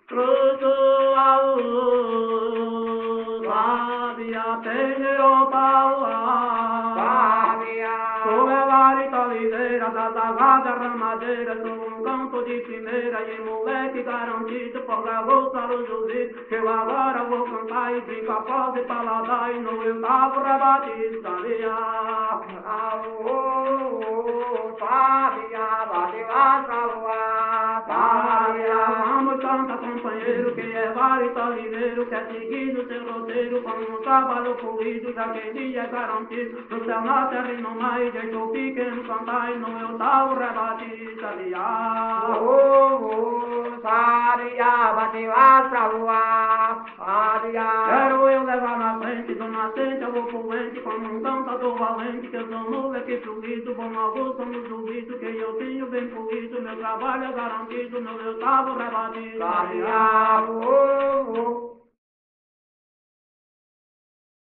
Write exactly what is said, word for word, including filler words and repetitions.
Cruzo a luz, sabia tem o pau, sabia. Sou a varita ligeira das aguadas ramadeiras, sou um canto de primeira e moleque garantido por garoto a luzuzito, que eu agora vou cantar e brincar pós e paladar e no oitavo rebate sabia. Alô, sabia, bateu a salva, sabia. Vamos cantar companheiro, que é varita ligeiro, que é seguir no seu roteiro, como um trabalho fluido, já que dia é garantido, no céu na terra e no mar, e jeito pequeno cantar e no oitavo rebate sabia. Oh, oh, sabia, bateu a salva, sabia. Quero eu levar na frente, do nascente eu vou fluente, como um cantador valente, que eu sou moleque fluido, bom Augusto no duvido, que eu tenho bem fluido, meu trabalho é garantido, no oitavo rebate sabia.